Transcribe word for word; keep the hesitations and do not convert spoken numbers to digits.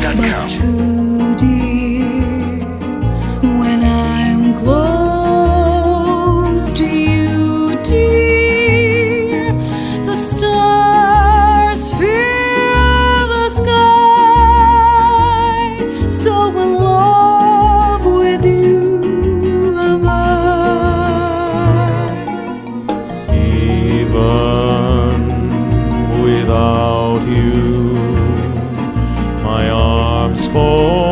dot com. But true, dear, when I'm close to you, dear, the stars fill the sky. So in love with you am I. Even without you, my arms fall